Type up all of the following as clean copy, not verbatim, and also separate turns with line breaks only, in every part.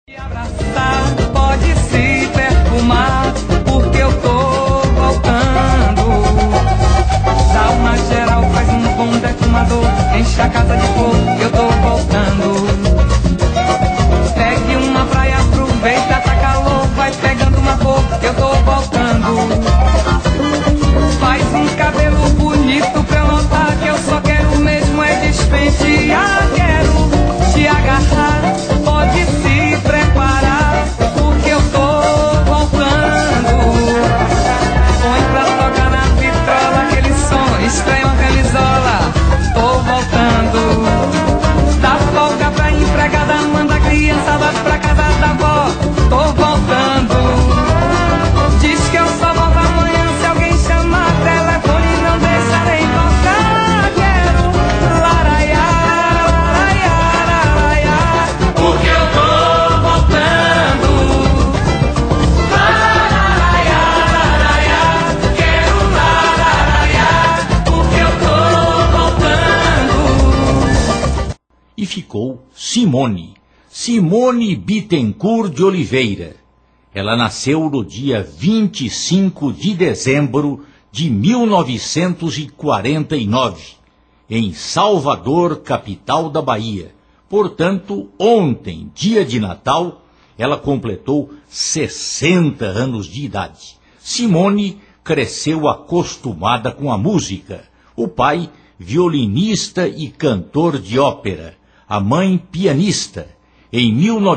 Me abraçar, pode se perfumar, porque eu tô voltando. Dá uma geral, faz um bom defumador, enche a casa de flor, eu tô voltando. Pegue uma praia, aproveita, tá calor, vai pegando uma cor, eu tô voltando. Faz um cabelo bonito pra eu notar que eu só quero mesmo é despentear. Quero te agarrar, pode se preparar, porque eu tô voltando. Põe pra tocar na vitrola aquele som, estranho camisola, tô voltando. Dá folga pra empregada, manda a criançada pra casa da avó, tô voltando. Diz que eu só volto amanhã se alguém chamar telefone, não deixarei voltar. Quero laraiá, laraiá, laraiá, porque eu tô voltando. Laraiá, laraiá, quero laraiá, porque eu tô voltando.
E ficou Simone Bittencourt de Oliveira. Ela nasceu no dia 25 de dezembro de 1949, em Salvador, capital da Bahia. Portanto, ontem, dia de Natal, ela completou 60 anos de idade. Simone cresceu acostumada com a música. O pai, violinista e cantor de ópera. A mãe, pianista. Em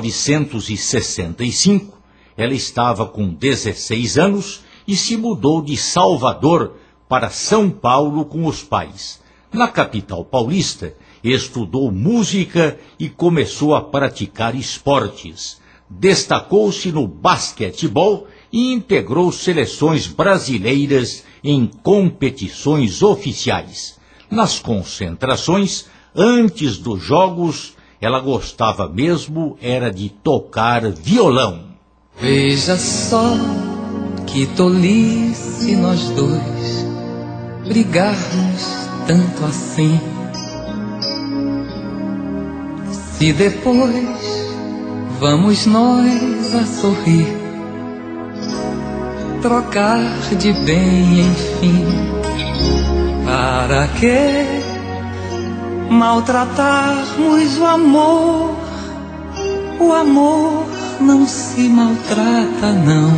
1965, ela estava com 16 anos e se mudou de Salvador para São Paulo com os pais. Na capital paulista, estudou música e começou a praticar esportes. Destacou-se no basquetebol e integrou seleções brasileiras em competições oficiais. Nas concentrações, antes dos jogos, ela gostava mesmo era de tocar violão.
Veja só que tolice nós dois brigarmos tanto assim. Se depois vamos nós a sorrir, trocar de bem enfim. Para que maltratarmos o amor? O amor não se maltrata, não.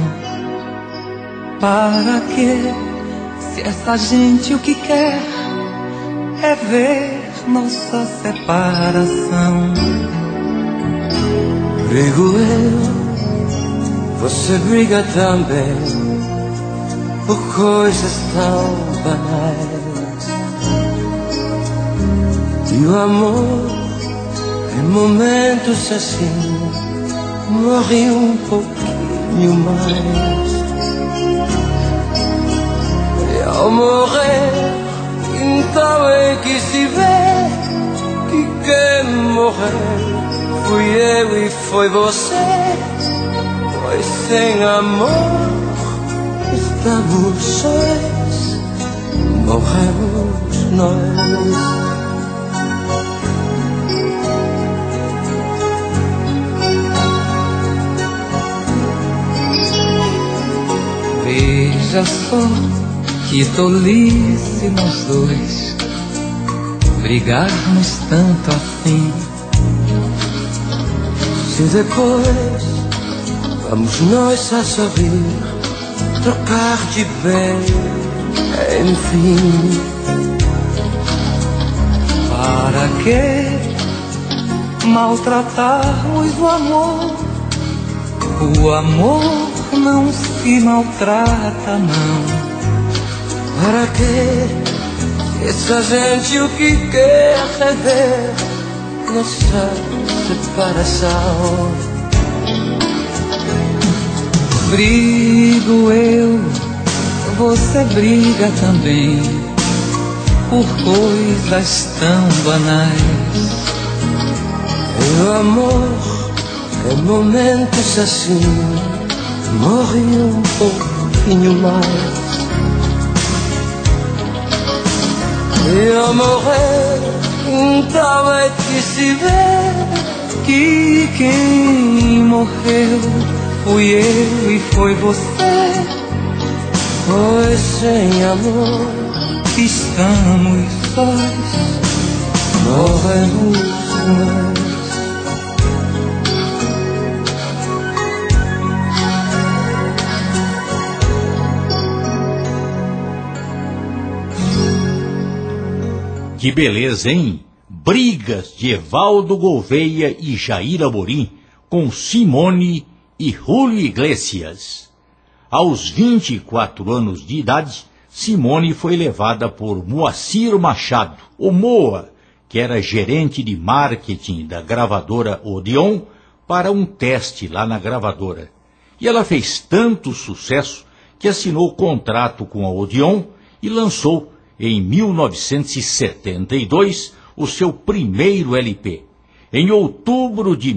Para que, se essa gente o que quer é ver nossa separação?
Brigo eu, você briga também, por coisas tão banais. E o amor, em momentos assim, morre um pouquinho mais. E ao morrer, então é que se vê que quem morreu fui eu e foi você. Pois sem amor estamos sós, morremos nós.
Veja só que tolice nós dois brigarmos tanto assim.
Se depois vamos nós a sorrir, trocar de bem, enfim.
Para que maltratarmos o amor? O amor não se maltrata, não.
Para que essa gente o que quer é ver nossa separação?
Brigo eu, você briga também, por coisas tão banais.
E o amor, em momentos assim, morre um pouquinho mais. E ao morrer, então é que se vê
que quem morreu
fui eu e foi você. Pois sem amor estamos sós, morremos nós.
Que beleza, hein? Brigas de Evaldo Gouveia e Jair Amorim com Simone e Julio Iglesias. Aos 24 anos de idade, Simone foi levada por Moacir Machado, o Moa, que era gerente de marketing da gravadora Odeon, para um teste lá na gravadora. E ela fez tanto sucesso que assinou contrato com a Odeon e lançou, em 1972, o seu primeiro LP. Em outubro de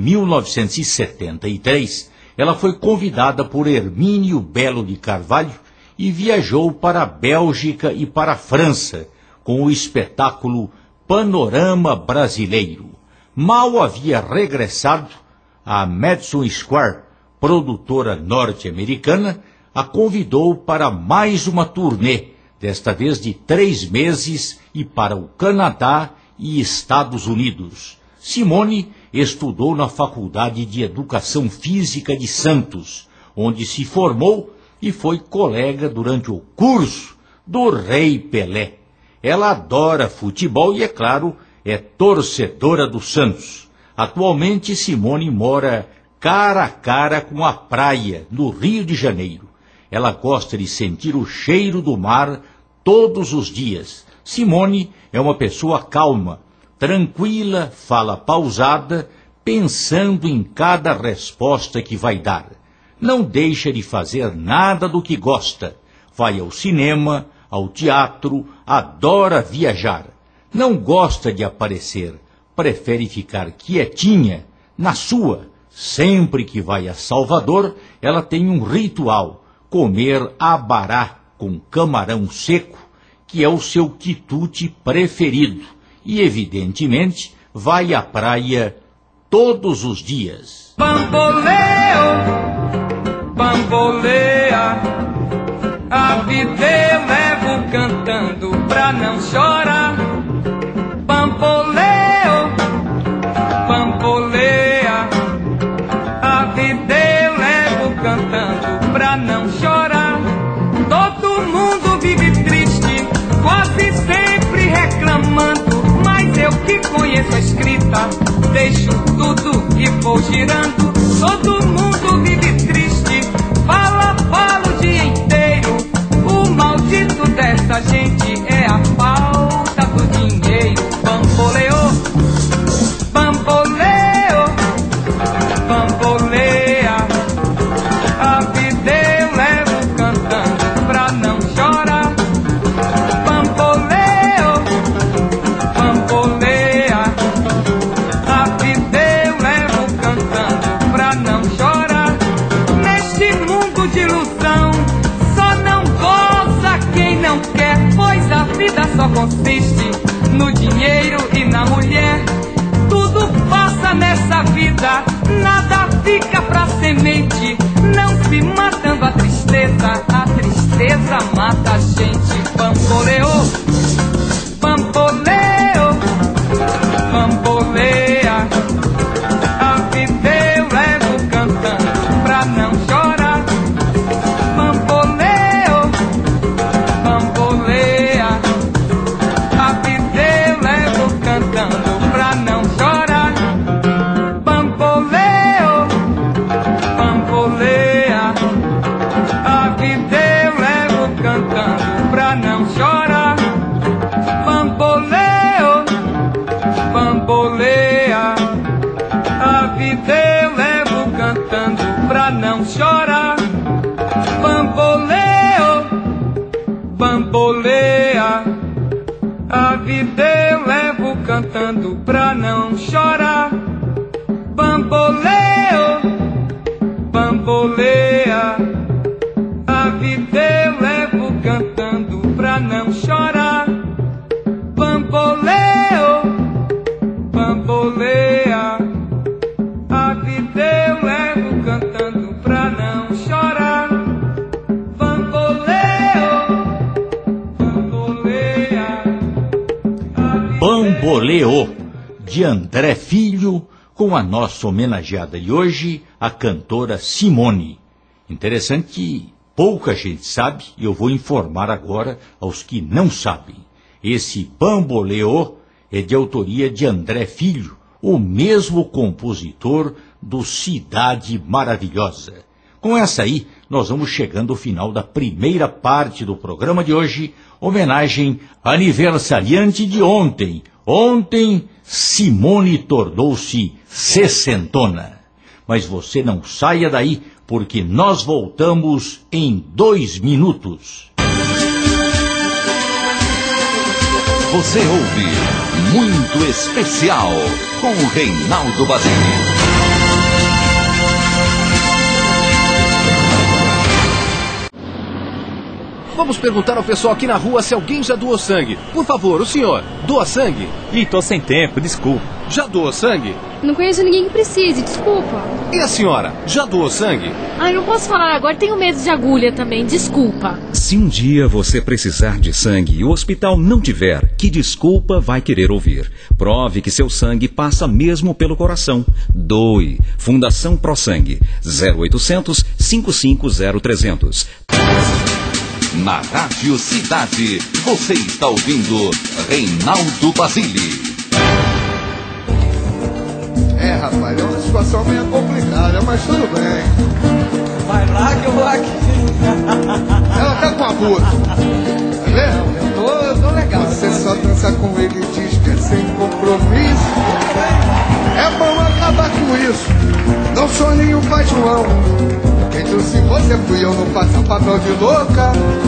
1973, ela foi convidada por Hermínio Belo de Carvalho e viajou para a Bélgica e para a França com o espetáculo Panorama Brasileiro. Mal havia regressado, a Madison Square, produtora norte-americana, a convidou para mais uma turnê, desta vez de 3 meses, e para o Canadá e Estados Unidos. Simone estudou na Faculdade de Educação Física de Santos, onde se formou e foi colega durante o curso do Rei Pelé. Ela adora futebol e, é claro, é torcedora do Santos. Atualmente, Simone mora cara a cara com a praia, no Rio de Janeiro. Ela gosta de sentir o cheiro do mar todos os dias. Simone é uma pessoa calma, tranquila, fala pausada, pensando em cada resposta que vai dar. Não deixa de fazer nada do que gosta. Vai ao cinema, ao teatro, adora viajar. Não gosta de aparecer, prefere ficar quietinha, na sua. Sempre que vai a Salvador, ela tem um ritual: comer abará com camarão seco, que é o seu quitute preferido. E, evidentemente, vai à praia todos os dias.
Bamboleo, bamboleia, a vida eu levo cantando pra não chorar. Bamboleo, bamboleia, a vida eu levo cantando pra não chorar. Todo mundo vive triste, quase sempre reclamando, mas eu que conheço a escrita, deixo tudo e vou girando. Todo mundo vive triste, fala o dia inteiro. O maldito dessa gente é a falta do dinheiro. Bamboleo, bamboleo, bamboleia, a vida eu levo cantando pra não chorar. Bamboleo, bamboleia, a vida eu levo cantando pra não chorar. Neste mundo de ilusão, só não goza quem não quer, pois a vida só consiste no dinheiro e na mulher. Tudo passa nessa vida, nada fica pra semente. Não se matando a tristeza mata a gente. Bamboleo, bamboleo, bamboleia, a vida eu levo cantando pra não chorar. Bamboleo, bamboleia, a vida eu levo cantando pra não chorar. Bamboleo, bamboleia, a vida eu levo cantando pra não chorar. Bamboleo, bamboleia, a vida eu levo cantando pra não chorar. Bamboleo, bamboleia, a vida eu levo cantando pra não chorar. Bamboleo, bamboleia, a vida eu levo cantando pra não chorar. Bamboleo, bamboleia, a vida eu levo cantando
Bamboleô, de André Filho, com a nossa homenageada de hoje, a cantora Simone. Interessante que pouca gente sabe, e eu vou informar agora aos que não sabem. Esse Bamboleô é de autoria de André Filho, o mesmo compositor do Cidade Maravilhosa. Com essa aí, nós vamos chegando ao final da primeira parte do programa de hoje, homenagem aniversariante de ontem. Ontem, Simone tornou-se sessentona. Mas você não saia daí, porque nós voltamos em 2 minutos.
Você ouve Muito Especial com o Reinaldo Basile.
Vamos perguntar ao pessoal aqui na rua se alguém já doou sangue. Por favor, o senhor, doa sangue?
Ih, tô sem tempo, desculpa.
Já doou sangue?
Não conheço ninguém que precise, desculpa.
E a senhora, já doou sangue?
Ai, não posso falar agora, tenho medo de agulha também, desculpa.
Se um dia você precisar de sangue e o hospital não tiver, que desculpa vai querer ouvir? Prove que seu sangue passa mesmo pelo coração. Doe. Fundação Pro Sangue. 0800 550 300.
Na Rádio Cidade, você está ouvindo Reinaldo Basile.
Rapaz, é uma situação meio complicada, mas tudo bem.
Vai lá que eu vou aqui.
Ela tá com abuso. Tá vendo?
Eu tô legal.
Você só dança com ele e diz que é sem compromisso. É bom acabar com isso. Não sou nenhum pai João. Quem trouxe você fui eu, não faça papel de louca.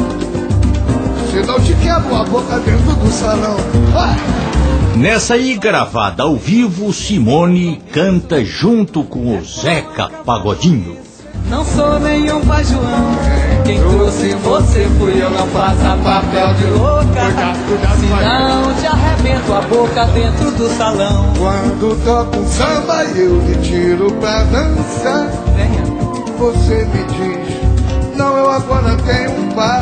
Senão te quebro a boca dentro do salão. Vai!
Nessa aí, gravada ao vivo, Simone canta junto com o Zeca Pagodinho.
Não sou nenhum pai João. Quem trouxe você fui eu, não faça papel de louca. Senão te arrebento a boca dentro do salão.
Quando toco um samba eu lhe tiro pra dançar. Você me diz, não, eu agora tenho um par.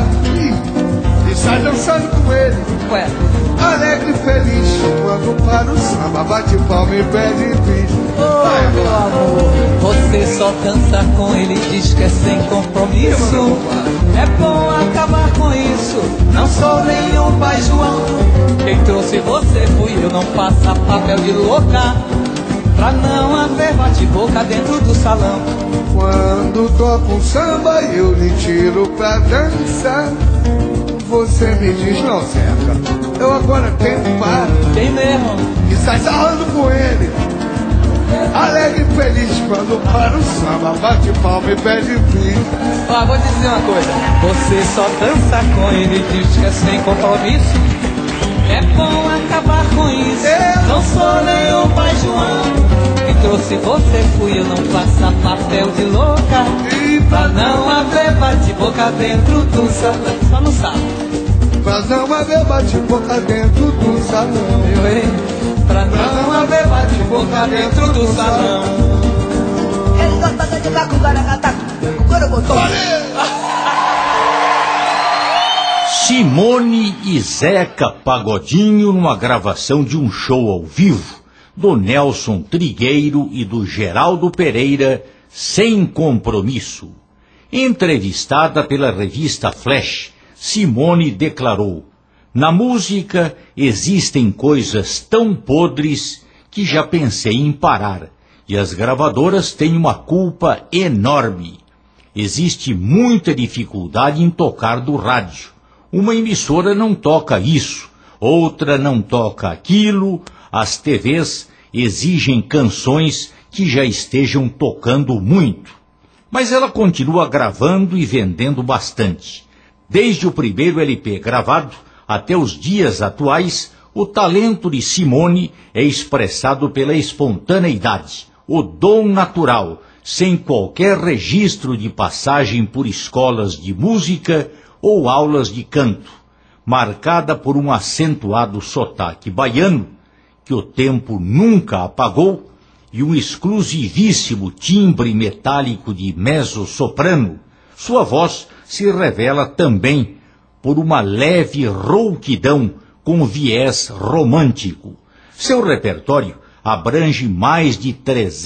E sai dançando com ele.
Ué.
Alegre e feliz, quando para o samba, bate palma e pede bis.
Oi, meu amor, você só dança com ele, diz que é sem compromisso. É bom acabar com isso, não sou nenhum pai João. Quem trouxe você fui eu, não faça papel de louca. Pra não haver bate-boca dentro do salão.
Quando toco um samba eu lhe tiro pra dançar. Você me diz, não, Zeca, eu agora tenho um par.
Tem mesmo.
E sai sarrando com ele. Alegre e feliz quando para o samba, bate palma e pede bis.
Ó, vou dizer uma coisa. Você só dança com ele, diz que é sem compromisso. É bom acabar com isso. Não sou nenhum pai João. Quem trouxe você fui eu, não faça papel de louca. Pra não haver bate-boca dentro do salão. Só no sábado.
Pra não haver bate-boca dentro do salão.
Pra não haver bate-boca dentro do salão.
Ele gosta de lá com o Guaracataco. O Gorogotô.
Simone e Zeca Pagodinho numa gravação de um show ao vivo do Nelson Trigueiro e do Geraldo Pereira, Sem Compromisso. Entrevistada pela revista Flash, Simone declarou: na música existem coisas tão podres que já pensei em parar, e as gravadoras têm uma culpa enorme. Existe muita dificuldade em tocar do rádio. Uma emissora não toca isso, outra não toca aquilo, as TVs exigem canções que já estejam tocando muito. Mas ela continua gravando e vendendo bastante. Desde o primeiro LP gravado até os dias atuais, o talento de Simone é expressado pela espontaneidade, o dom natural, sem qualquer registro de passagem por escolas de música ou aulas de canto, marcada por um acentuado sotaque baiano, que o tempo nunca apagou, e um exclusivíssimo timbre metálico de mezzo-soprano. Sua voz se revela também por uma leve rouquidão com viés romântico. Seu repertório abrange mais de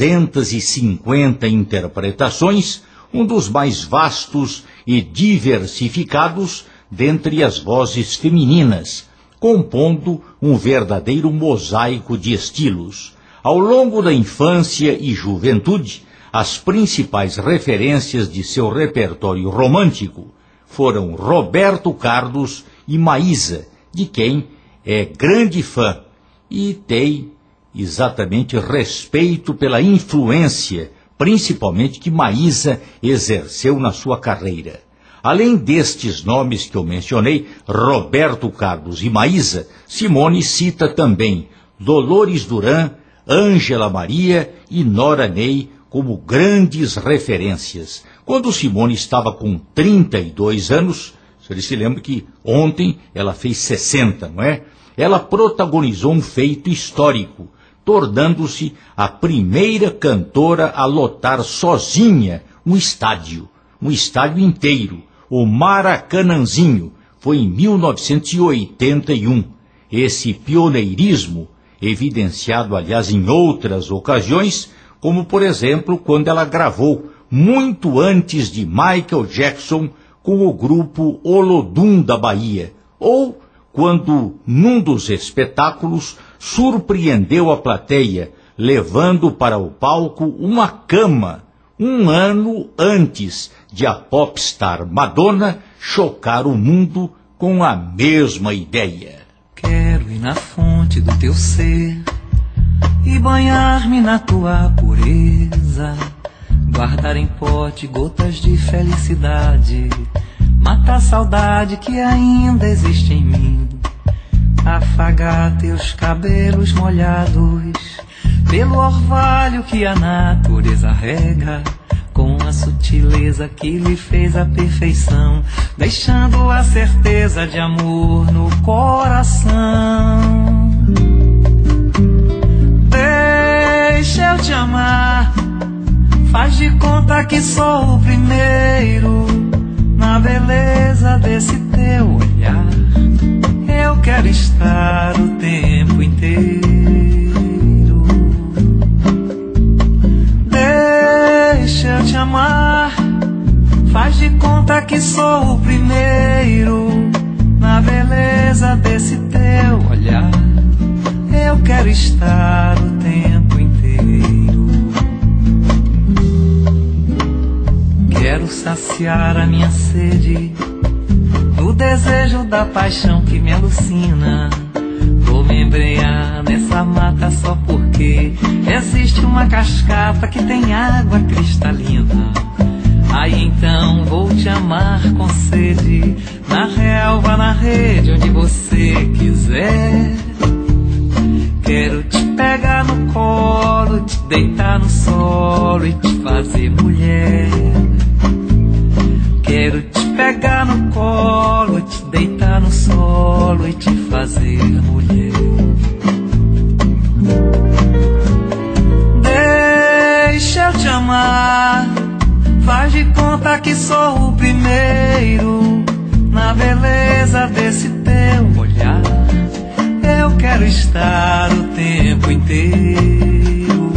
350 interpretações, um dos mais vastos e diversificados dentre as vozes femininas, compondo um verdadeiro mosaico de estilos. Ao longo da infância e juventude, as principais referências de seu repertório romântico foram Roberto Carlos e Maísa, de quem é grande fã e tem exatamente respeito pela influência, principalmente que Maísa exerceu na sua carreira. Além destes nomes que eu mencionei, Roberto Carlos e Maísa, Simone cita também Dolores Duran, Ângela Maria e Nora Ney como grandes referências. Quando Simone estava com 32 anos, você se lembra que ontem ela fez 60, não é? Ela protagonizou um feito histórico, tornando-se a primeira cantora a lotar sozinha um estádio inteiro, o Maracanãzinho. Foi em 1981. Esse pioneirismo, evidenciado, aliás, em outras ocasiões, como, por exemplo, quando ela gravou, muito antes de Michael Jackson, com o grupo Olodum da Bahia, ou quando, num dos espetáculos, surpreendeu a plateia, levando para o palco uma cama, um ano antes de a popstar Madonna chocar o mundo com a mesma ideia.
Quero ir na fonte do teu ser e banhar-me na tua pureza, guardar em pote gotas de felicidade, matar a saudade que ainda existe em mim, afagar teus cabelos molhados pelo orvalho que a natureza rega, com a sutileza que lhe fez a perfeição, deixando a certeza de amor no coração. Deixa eu te amar, faz de conta que sou o primeiro na beleza desse teu olhar. Eu quero estar o tempo inteiro. Deixa eu te amar, faz de conta que sou o primeiro na beleza desse teu olhar. Eu quero estar o tempo inteiro. Quero saciar a minha sede no desejo da paixão que me alucina. Vou me embrenhar nessa mata só porque existe uma cascata que tem água cristalina. Aí então vou te amar com sede, na relva, na rede, onde você quiser. Quero te pegar no colo, te deitar no solo e te fazer mulher. Quero te pegar no colo, te deitar no solo e te fazer mulher. Deixa eu te amar, faz de conta que sou o primeiro na beleza desse teu olhar. Eu quero estar o tempo inteiro.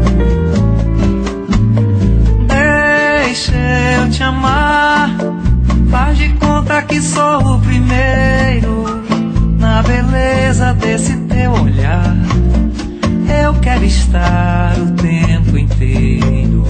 Deixa eu te amar, faz de conta que sou o primeiro na beleza desse teu olhar. Eu quero estar o tempo inteiro.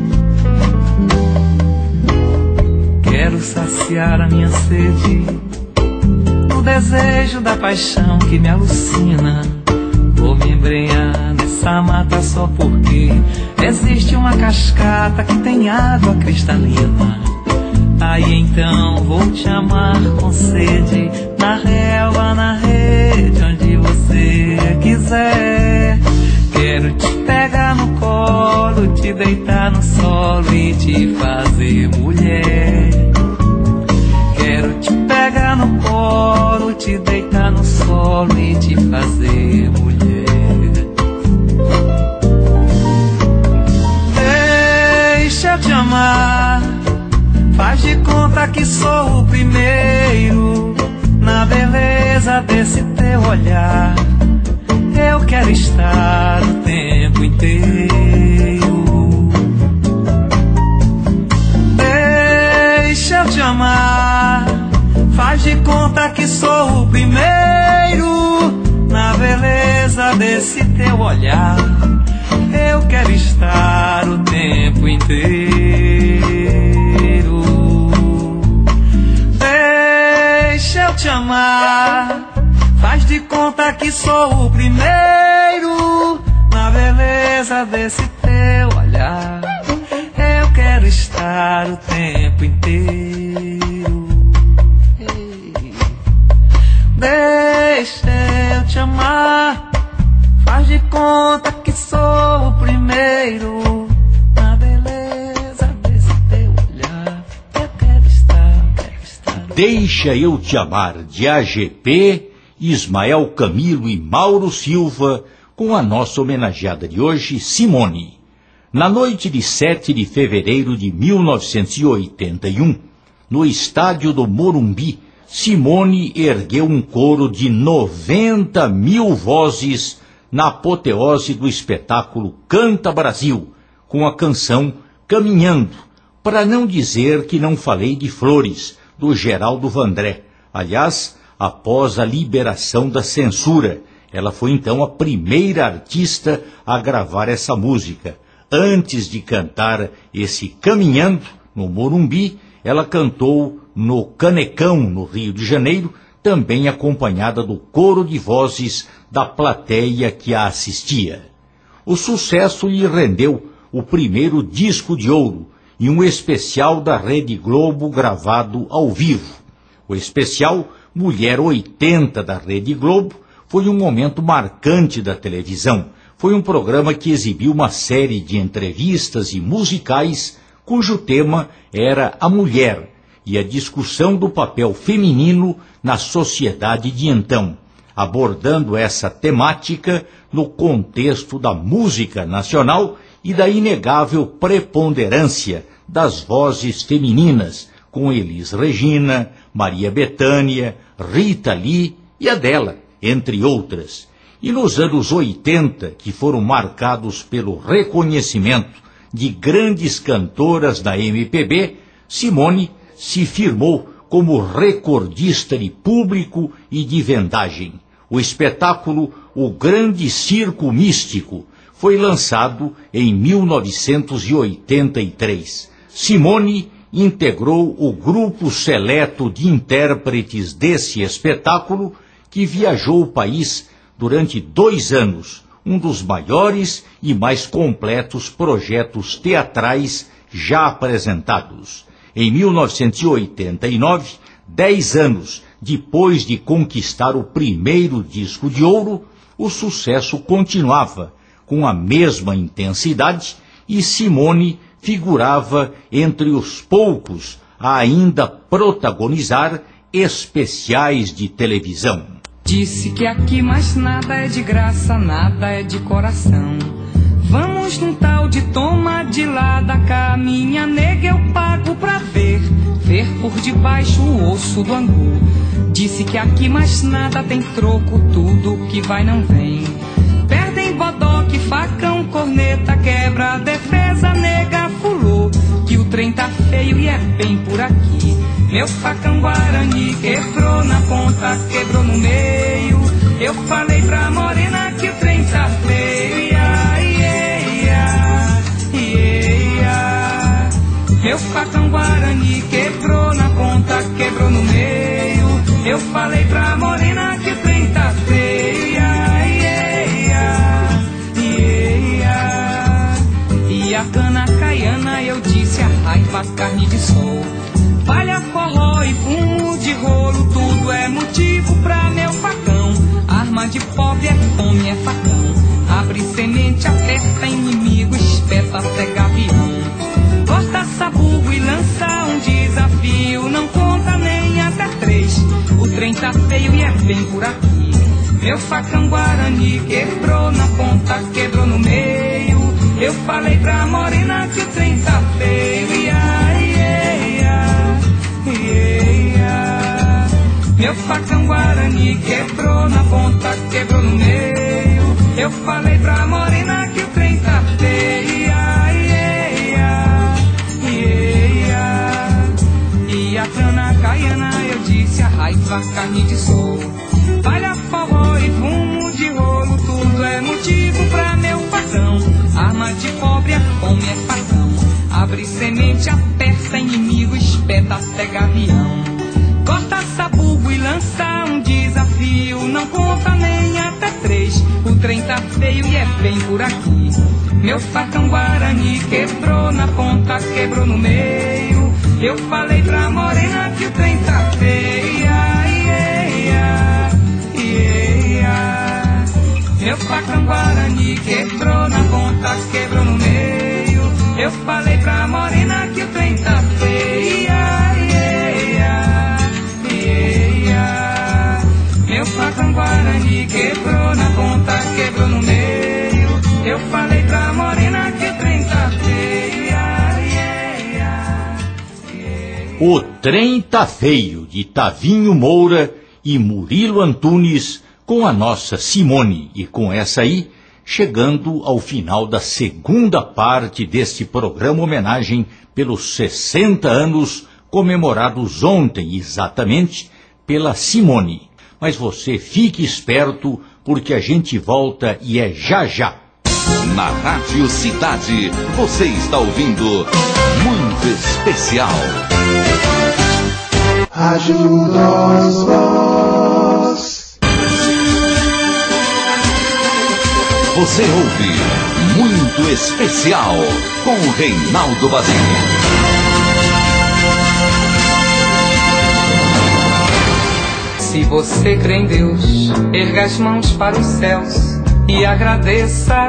Quero saciar a minha sede no desejo da paixão que me alucina. Vou me embrenhar nessa mata só porque existe uma cascata que tem água cristalina. Aí então vou te amar com sede, na relva, na rede, onde você quiser. Quero te pegar no colo, te deitar no solo e te fazer mulher. Quero te pegar no colo, te deitar no solo e te fazer mulher. Deixa eu te amar, faz de conta que sou o primeiro na beleza desse teu olhar. Eu quero estar o tempo inteiro. Deixa eu te amar, faz de conta que sou o primeiro na beleza desse teu olhar. Eu quero estar o tempo inteiro. Deixa eu te amar, faz de conta que sou o primeiro na beleza desse teu olhar. Eu quero estar o tempo inteiro. Deixa eu te amar, faz de conta que sou o primeiro na beleza desse teu olhar. Eu quero estar.
Deixa eu te amar, de AGP, Ismael Camilo e Mauro Silva, com a nossa homenageada de hoje, Simone. Na noite de 7 de fevereiro de 1981, no estádio do Morumbi, Simone ergueu um coro de 90 mil vozes na apoteose do espetáculo Canta Brasil, com a canção Caminhando, para não dizer que não falei de Flores, do Geraldo Vandré. Aliás, após a liberação da censura, ela foi então a primeira artista a gravar essa música. Antes de cantar esse Caminhando, no Morumbi, ela cantou no Canecão, no Rio de Janeiro, também acompanhada do coro de vozes da plateia que a assistia. O sucesso lhe rendeu o primeiro disco de ouro e um especial da Rede Globo gravado ao vivo. O especial Mulher 80 da Rede Globo foi um momento marcante da televisão. Foi um programa que exibiu uma série de entrevistas e musicais cujo tema era a mulher e a discussão do papel feminino na sociedade de então, abordando essa temática no contexto da música nacional e da inegável preponderância das vozes femininas, com Elis Regina, Maria Bethânia, Rita Lee e Adela, entre outras. E nos anos 80, que foram marcados pelo reconhecimento de grandes cantoras da MPB, Simone se firmou como recordista de público e de vendagem. O espetáculo O Grande Circo Místico foi lançado em 1983. Simone integrou o grupo seleto de intérpretes desse espetáculo, que viajou o país durante 2 anos, um dos maiores e mais completos projetos teatrais já apresentados. Em 1989, 10 anos depois de conquistar o primeiro disco de ouro, o sucesso continuava com a mesma intensidade e Simone figurava entre os poucos a ainda protagonizar especiais de televisão.
Disse que aqui mais nada é de graça, nada é de coração. Vamos num tal de toma de lá da cá, minha nega eu pago pra ver por debaixo o osso do angu. Disse que aqui mais nada tem troco, tudo que vai não vem. Perdem bodoque, facão, corneta, quebra, defesa, nega, fulô, que o trem tá feio e é bem por aqui. Meu facão Guarani quebrou na ponta, quebrou no meio. Eu falei pra morena que o trem tá feio. Ia, ia, ia, ia. Meu facão Guarani quebrou na ponta, quebrou no meio. Eu falei pra morena que o trem tá feio. Ia, ia, ia, ia. E a cana caiana eu disse a raiva, carne de sol. Palha, forró e fumo de rolo, tudo é motivo pra meu facão. Arma de pobre é fome, é facão. Abre semente, aperta inimigo, espeta até gavião. Corta sabugo e lança um desafio, não conta nem até 3. O trem tá feio e é bem por aqui. Meu facão Guarani quebrou na ponta, quebrou no meio. Eu falei pra morena que o trem tá feio. Ia, ia, ia. Meu facão Guarani quebrou na ponta, quebrou no meio. Eu Eu falei pra morena que o trem tá feio. E a trana caiana eu disse a raiva, carne de sol. Palha, forró e fumo de rolo, tudo é motivo pra meu patrão. Arma de pobre, a fome é patrão. Abre semente, aperta inimigo, espeta até gavião. Corta sabugo e lança um desafio, não conta nem até 3. O trem tá feio e é bem por aqui. Meu facão Guarani quebrou na ponta, quebrou no meio. Eu falei pra morena que o trem tá feio. Meu facão Guarani quebrou na ponta, quebrou no meio. Eu falei pra morena que o trem tá feio. Meu facão Guarani quebrou na ponta, quebrou no meio. Eu falei pra morena que o trem tá feio.
O Trem Tá Feio, de Tavinho Moura e Murilo Antunes, com a nossa Simone. E com essa aí, chegando ao final da segunda parte deste programa homenagem pelos 60 anos comemorados ontem, exatamente, pela Simone. Mas você fique esperto, porque a gente volta e é já já.
Na Rádio Cidade, você está ouvindo Muito Especial.
Ajuda os vós.
Você ouve Muito Especial com Reinaldo Basílio.
Se você crê em Deus, erga as mãos para os céus e agradeça.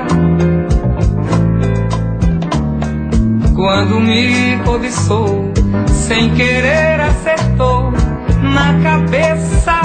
Quando me cobiçou, sem querer acertou na cabeça.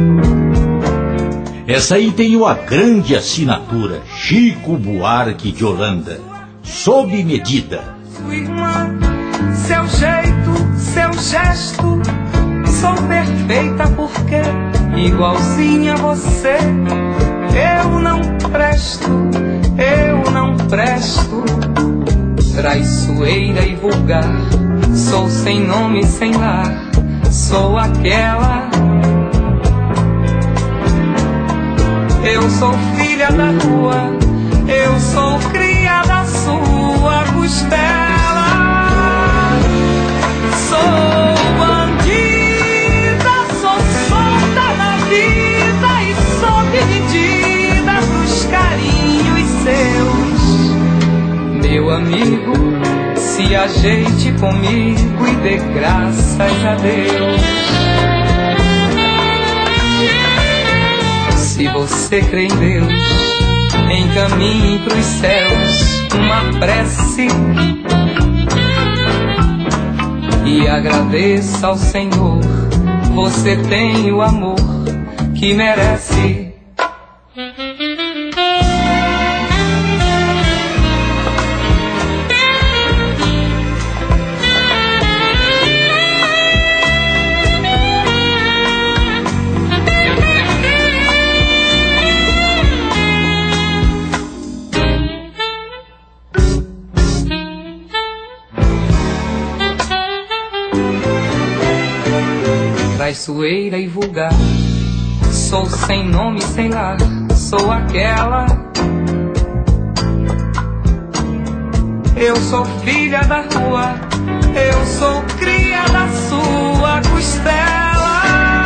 Essa aí tem uma grande assinatura, Chico Buarque de Holanda, Sob Medida.
Sua irmã, seu jeito, seu gesto, sou perfeita porque igualzinha a você. Eu não presto, eu não presto. Traiçoeira e vulgar, sou sem nome, sem lar, sou aquela. Eu sou filha da rua, eu sou cria da sua costela. Sou bandida, sou solta na vida e sob medida pros carinhos seus. Meu amigo, se ajeite comigo e dê graças a Deus. Se você crê em Deus, encaminhe pros céus uma prece e agradeça ao Senhor. Você tem o amor que merece. Traiçoeira e vulgar, sou sem nome, sem lar, sou aquela. Eu sou filha da rua, eu sou cria da sua costela.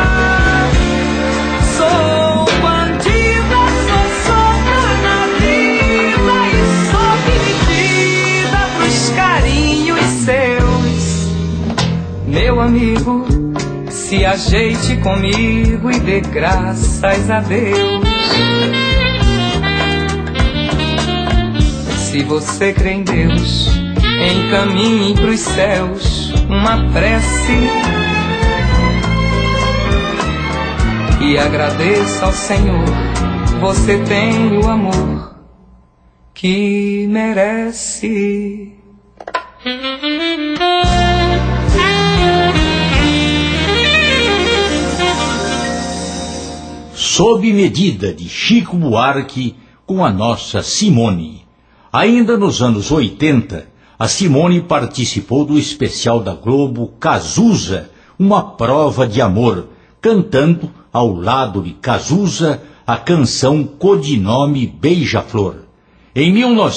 Sou bandida, sou solta na vida e sou dividida pros carinhos seus. Meu amigo, se ajeite comigo e dê graças a Deus. Se você crê em Deus, encaminhe pros céus uma prece e agradeça ao Senhor. Você tem o amor que merece.
Sob Medida, de Chico Buarque, com a nossa Simone. Ainda nos anos 80, a Simone participou do especial da Globo Cazuza, uma prova de amor, cantando, ao lado de Cazuza, a canção Codinome Beija-Flor. Em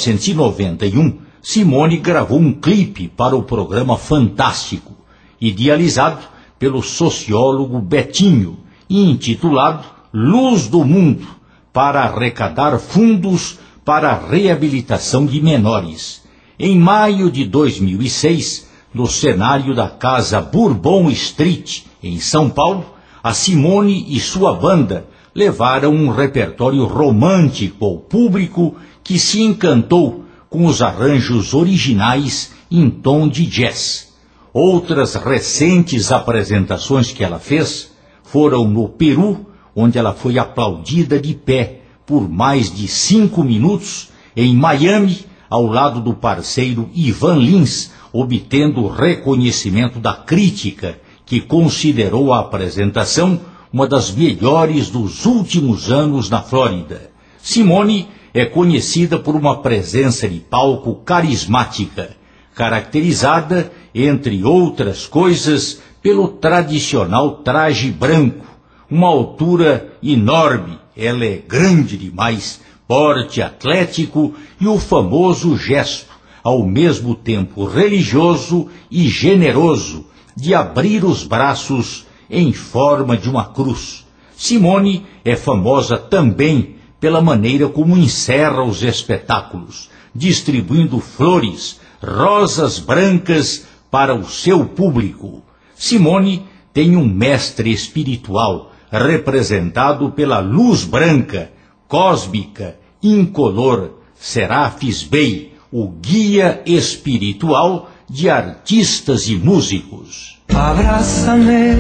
1991, Simone gravou um clipe para o programa Fantástico, idealizado pelo sociólogo Betinho, e intitulado Luz do Mundo, para arrecadar fundos para a reabilitação de menores. Em maio de 2006, no cenário da Casa Bourbon Street, em São Paulo, a Simone e sua banda levaram um repertório romântico ao público que se encantou com os arranjos originais em tom de jazz. Outras recentes apresentações que ela fez foram no Peru, onde ela foi aplaudida de pé por mais de 5 minutos, em Miami, ao lado do parceiro Ivan Lins, obtendo reconhecimento da crítica, que considerou a apresentação uma das melhores dos últimos anos na Flórida. Simone é conhecida por uma presença de palco carismática, caracterizada, entre outras coisas, pelo tradicional traje branco, uma altura enorme, ela é grande demais, porte atlético e o famoso gesto, ao mesmo tempo religioso e generoso, de abrir os braços em forma de uma cruz. Simone é famosa também pela maneira como encerra os espetáculos, distribuindo flores, rosas brancas para o seu público. Simone tem um mestre espiritual, representado pela luz branca, cósmica, incolor, Serafis Bey, o guia espiritual de artistas e músicos.
Abrázame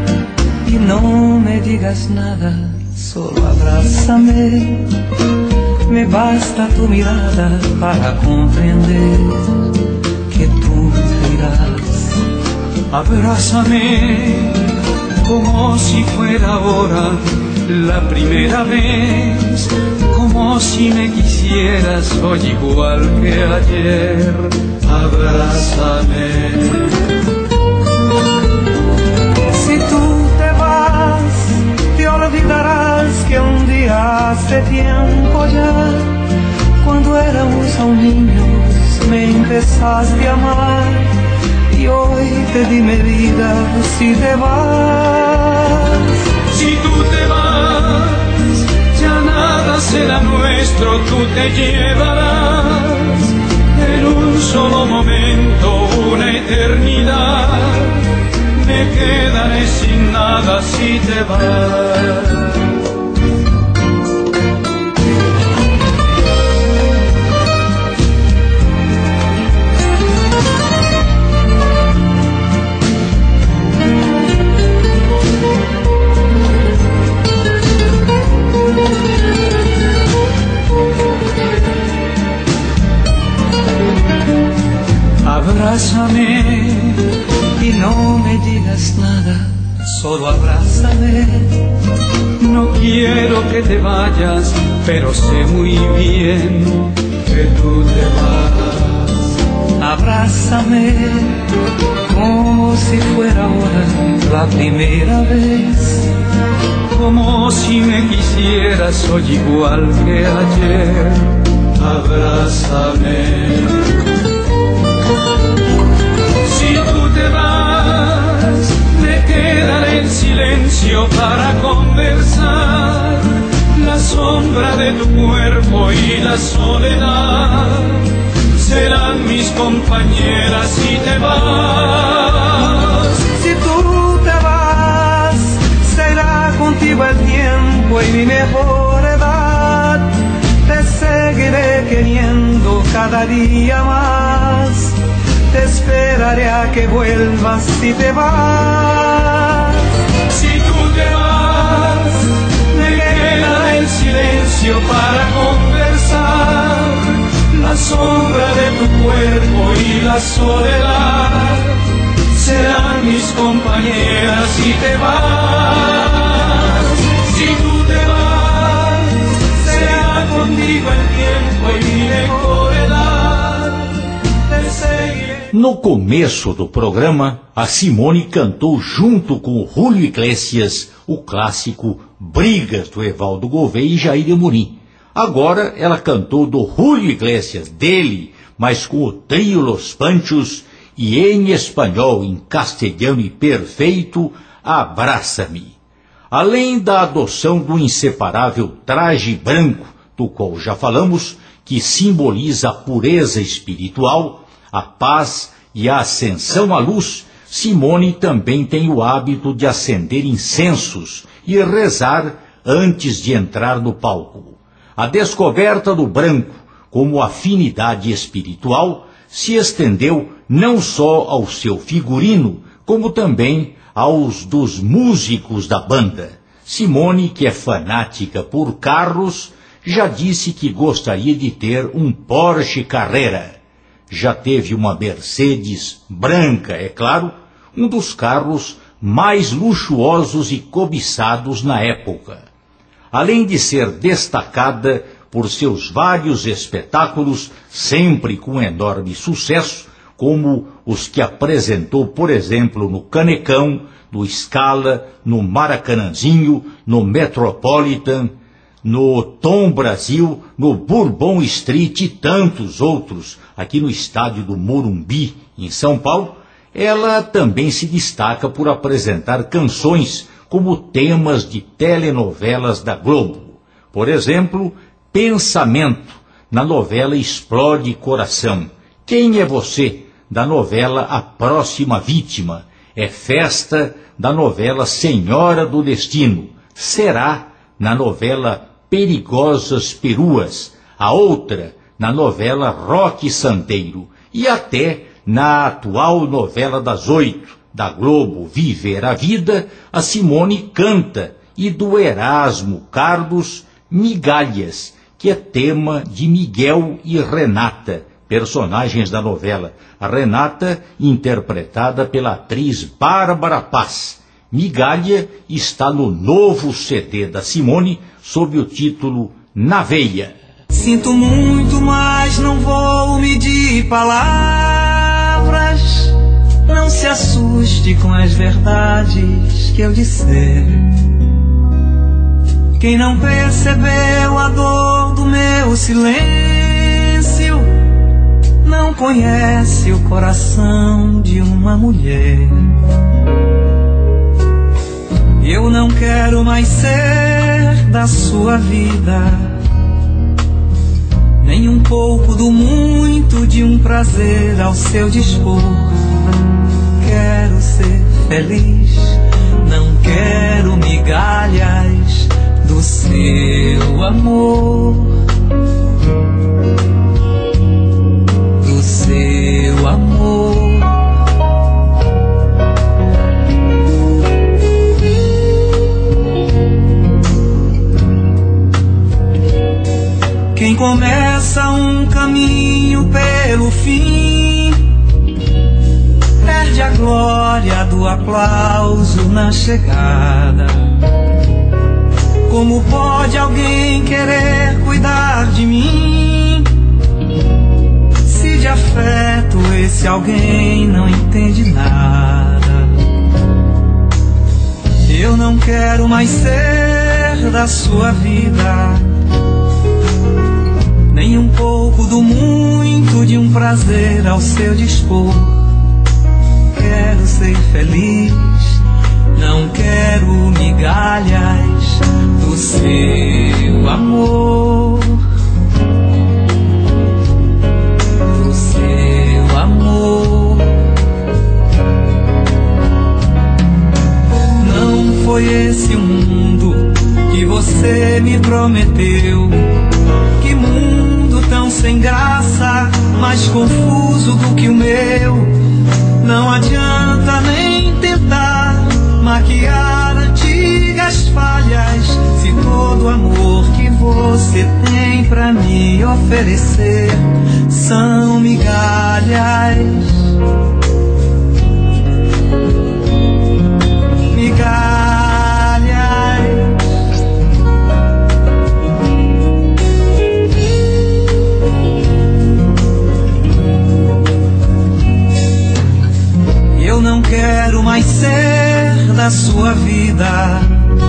y no me digas nada, solo abrázame, me basta tu mirada para comprender que tú te irás. Abrázame como si fuera ahora la primera vez, como si me quisieras hoy igual que ayer. Abrázame. Si tú te vas, te olvidarás que un día hace tiempo ya, cuando éramos aún niños, me empezaste a amar. Y hoy te di mi vida si te vas. Si tú te vas, ya nada será nuestro, tú te llevarás en un solo momento una eternidad. Me quedaré sin nada si te vas. Abrázame y no me digas nada, solo abrázame. No quiero que te vayas, pero sé muy bien que tú te vas. Abrázame como si fuera ahora la primera vez, como si me quisieras hoy igual que ayer. Abrázame. Si tú te vas, me quedaré en silencio para conversar. La sombra de tu cuerpo y la soledad serán mis compañeras si te vas. Si tú te vas, será contigo el tiempo y mi mejor edad. Te seguiré queriendo cada día más. Te esperaré a que vuelvas si te vas. Si tú te vas, me quedará el silencio para conversar. La sombra de tu cuerpo y la soledad serán mis compañeras si te vas. Si tú te vas, será contigo
No começo do programa, a Simone cantou junto com o Julio Iglesias o clássico Brigas, do Evaldo Gouveia e Jair Amorim. Agora ela cantou do Julio Iglesias, dele, mas com o trio Los Panchos e em espanhol, em castelhano e perfeito, Abraça-me. Além da adoção do inseparável traje branco, do qual já falamos, que simboliza a pureza espiritual, a paz e a ascensão à luz, Simone também tem o hábito de acender incensos e rezar antes de entrar no palco. A descoberta do branco como afinidade espiritual se estendeu não só ao seu figurino, como também aos dos músicos da banda. Simone, que é fanática por carros, já disse que gostaria de ter um Porsche Carrera. Já teve uma Mercedes branca, é claro, um dos carros mais luxuosos e cobiçados na época. Além de ser destacada por seus vários espetáculos, sempre com enorme sucesso, como os que apresentou, por exemplo, no Canecão, no Scala, no Maracanãzinho, no Metropolitan, no Tom Brasil, no Bourbon Street e tantos outros, aqui no estádio do Morumbi, em São Paulo, ela também se destaca por apresentar canções como temas de telenovelas da Globo. Por exemplo, Pensamento, na novela Explode Coração. Quem é você, da novela A Próxima Vítima. É Festa, da novela Senhora do Destino. Será, na novela Perigosas Peruas, a outra na novela Roque Santeiro e até na atual novela das 8 da Globo, Viver a Vida, a Simone canta, e do Erasmo Carlos, Migalhas, que é tema de Miguel e Renata, personagens da novela. A Renata, interpretada pela atriz Bárbara Paz. Migalha está no novo CD da Simone, sob o título Na Veia.
Sinto muito, mas não vou medir palavras. Não se assuste com as verdades que eu disser. Quem não percebeu a dor do meu silêncio não conhece o coração de uma mulher. Eu não quero mais ser da sua vida, nem um pouco do muito de um prazer ao seu dispor. Quero ser feliz, não quero migalhas do seu amor, do seu amor. Quem começa um caminho pelo fim perde a glória do aplauso na chegada. Como pode alguém querer cuidar de mim se de afeto esse alguém não entende nada? Eu não quero mais ser da sua vida, nem um pouco do muito de um prazer ao seu dispor. Quero ser feliz, não quero migalhas do seu amor, do seu amor. Não foi esse o mundo que você me prometeu. Que mundo tão sem graça, mais confuso do que o meu. Não adianta nem tentar maquiar antigas falhas, se todo amor que você tem pra me oferecer são migalhas. Migalhas. Eu não quero mais ser da sua vida,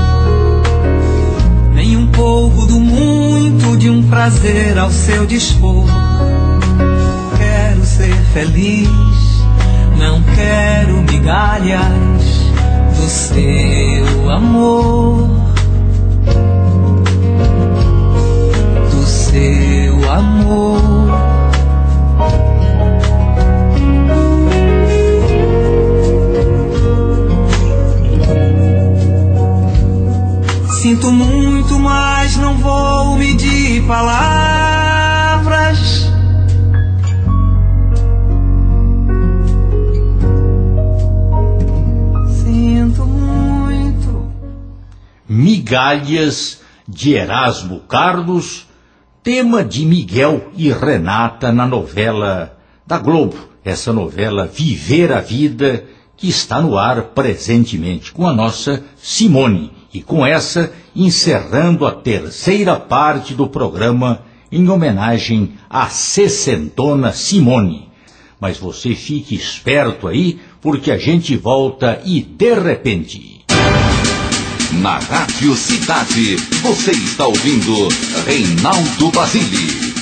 nem um pouco do muito de um prazer ao seu dispor. Quero ser feliz, não quero migalhas do seu amor, do seu amor. Sinto muito, mas não vou medir palavras. Sinto muito.
Migalhas, de Erasmo Carlos, tema de Miguel e Renata na novela da Globo, essa novela Viver a Vida, que está no ar presentemente com a nossa Simone. E com essa, encerrando a terceira parte do programa em homenagem à sessentona Simone. Mas você fique esperto aí, porque a gente volta e de repente...
Na Rádio Cidade, você está ouvindo Reinaldo Basile.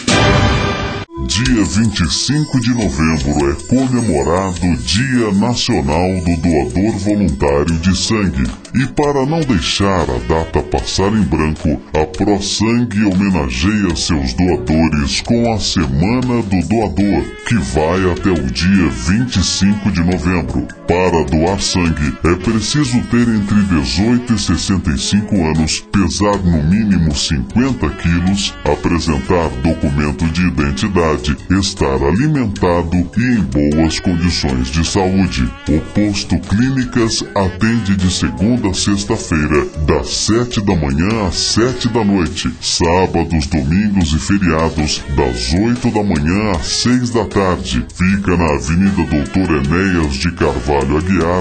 Dia 25 de novembro é comemorado o Dia Nacional do Doador Voluntário de Sangue. E para não deixar a data passar em branco, a ProSangue homenageia seus doadores com a Semana do Doador, que vai até o dia 25 de novembro. Para doar sangue, é preciso ter entre 18 e 65 anos, pesar no mínimo 50 quilos, apresentar documento de identidade, estar alimentado e em boas condições de saúde. O Posto Clínicas atende de segunda a sexta-feira, das 7 da manhã às 7 da noite, sábados, domingos e feriados, das 8 da manhã às 6 da tarde. Fica na Avenida Doutor Enéas de Carvalho Aguiar,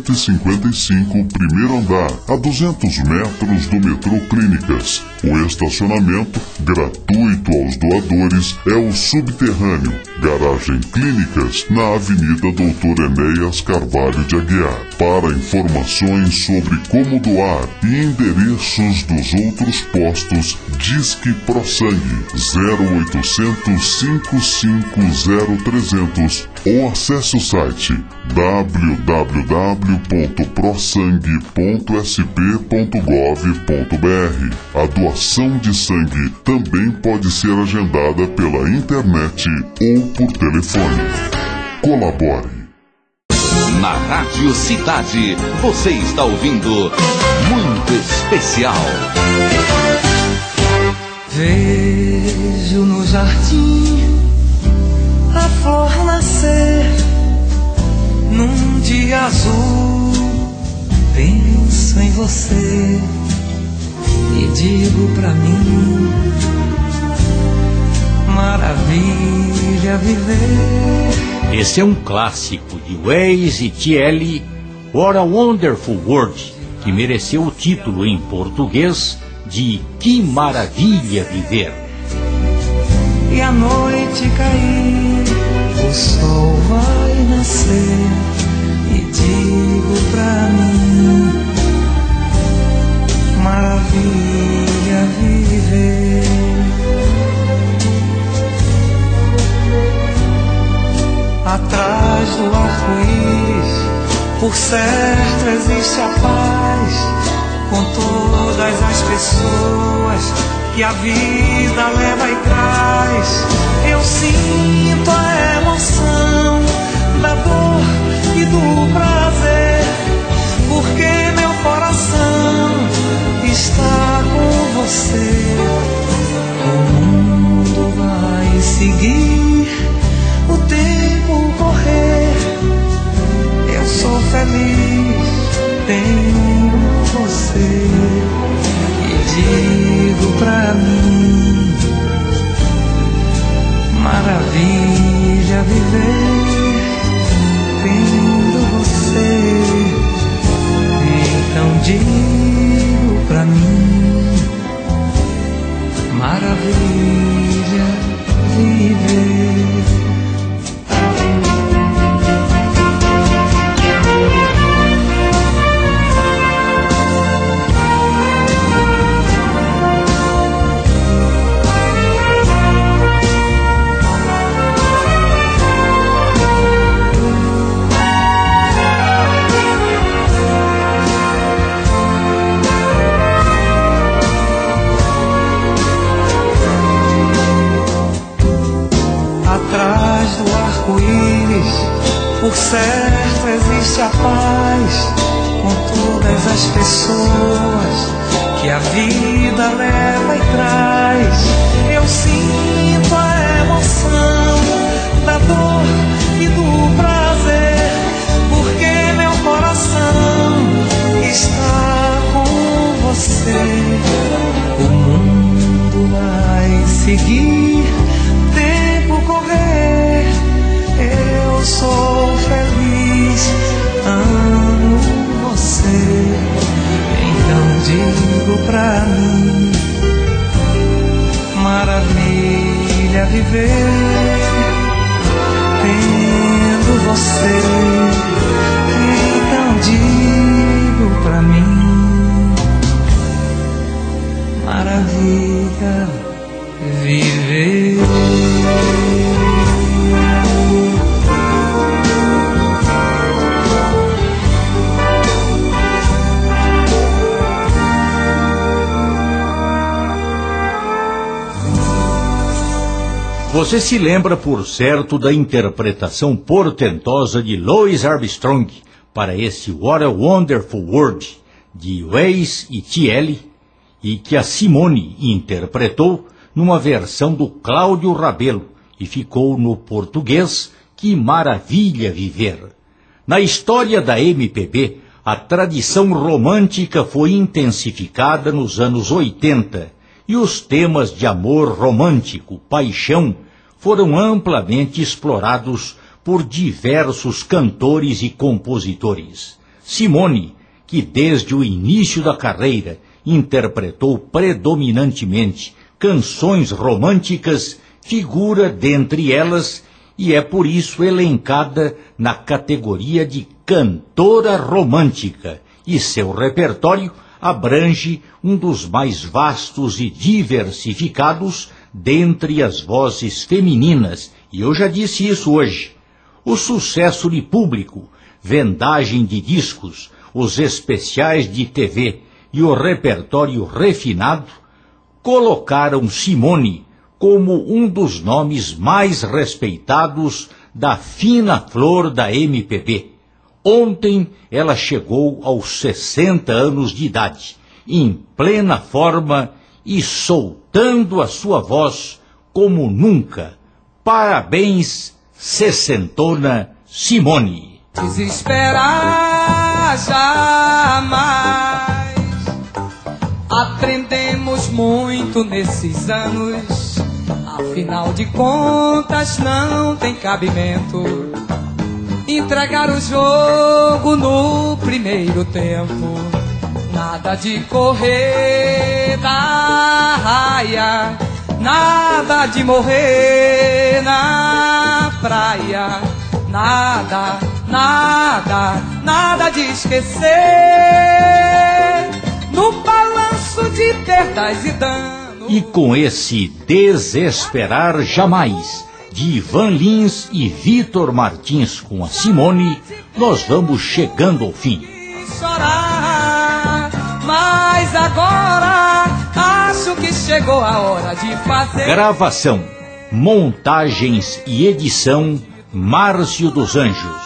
155, primeiro andar, a 200 metros do metrô Clínicas. O estacionamento, gratuito aos doadores, é o subterrâneo, garagem Clínicas, na Avenida Doutor Enéas Carvalho de Aguiar. Para informações sobre como doar e endereços dos outros postos, Disque ProSangue 0800 550 300 ou acesse o site www.prosangue.sp.gov.br. A doação de sangue também pode ser agendada pela internet ou por telefone. Colabore.
Na Rádio Cidade, você está ouvindo Muito Especial.
Vejo no jardim a flor nascer num dia azul. Penso em você e digo pra mim, maravilha viver.
Esse é um clássico de Waze e Tielli, What a Wonderful World, que mereceu o título em português de Que Maravilha Viver.
E a noite cair, o sol vai nascer e digo pra mim, maravilha viver. Atrás do arco-íris, por certo existe a paz, com todas as pessoas que a vida leva e traz. Eu sinto a emoção da dor e do prazer, porque meu coração está com você. O mundo vai seguir, o tempo correr. Eu sou feliz, tenho você. E digo pra mim, maravilha viver tendo você. Então digo pra mim, maravilha viver. existe a paz com todas as pessoas que a vida leva e traz. Eu sinto a emoção da dor e do prazer, porque meu coração está com você. O mundo vai seguir, tempo correr, eu sou feliz, amo você. Então digo pra mim, maravilha viver tendo você. Então digo pra mim, maravilha viver.
Você se lembra, por certo, da interpretação portentosa de Louis Armstrong para esse What a Wonderful World, de Weiss e Thiele, e que a Simone interpretou numa versão do Cláudio Rabelo, e ficou no português Que Maravilha Viver. Na história da MPB, a tradição romântica foi intensificada nos anos 80, e os temas de amor romântico, paixão, foram amplamente explorados por diversos cantores e compositores. Simone, que desde o início da carreira interpretou predominantemente canções românticas, figura dentre elas e é por isso elencada na categoria de cantora romântica, e seu repertório abrange um dos mais vastos e diversificados dentre as vozes femininas, e eu já disse isso hoje. O sucesso de público, vendagem de discos, os especiais de TV e o repertório refinado colocaram Simone como um dos nomes mais respeitados da fina flor da MPB. Ontem ela chegou aos 60 anos de idade, em plena forma e soltando a sua voz como nunca. Parabéns, sessentona Simone.
Desesperar jamais. Aprendemos muito nesses anos. Afinal de contas não tem cabimento entregar o jogo no primeiro tempo. Nada de correr na raia, nada de morrer na praia, nada, nada, nada de esquecer no balanço de perdas e danos.
E com esse Desesperar Jamais, de Ivan Lins e Vitor Martins com a Simone, nós vamos chegando ao fim.
Chorar, mas agora acho que chegou a hora de fazer.
Gravação, montagens e edição, Márcio dos Anjos.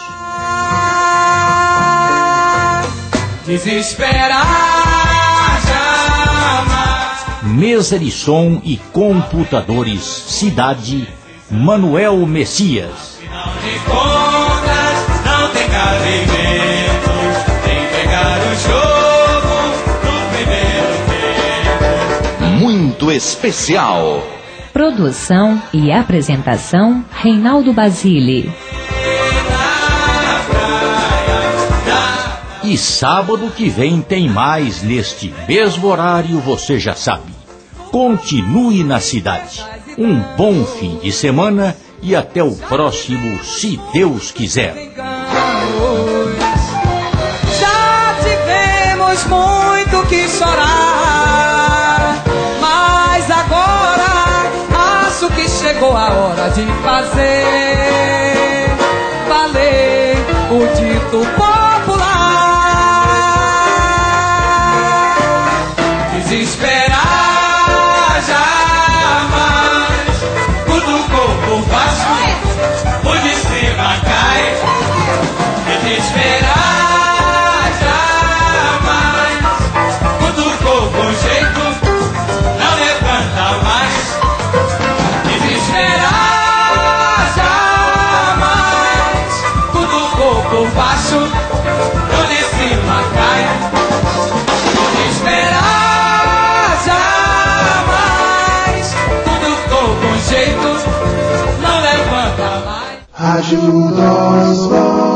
Desesperar jamais.
Mesa de som e computadores, Cidade, Manuel Messias.
Afinal de contas, não tem cabimento entregar o jogo no primeiro tempo.
Muito especial.
Produção e apresentação, Reinaldo Basile.
E sábado que vem tem mais neste mesmo horário, você já sabe. Continue na cidade. Um bom fim de semana e até o próximo, se Deus quiser.
Já tivemos muito que chorar, mas agora acho que chegou a hora de fazer valer o dito popular. Desesperar jamais, cutucou por baixo, o de cima cai. Desesperar
Rádio Drosvol.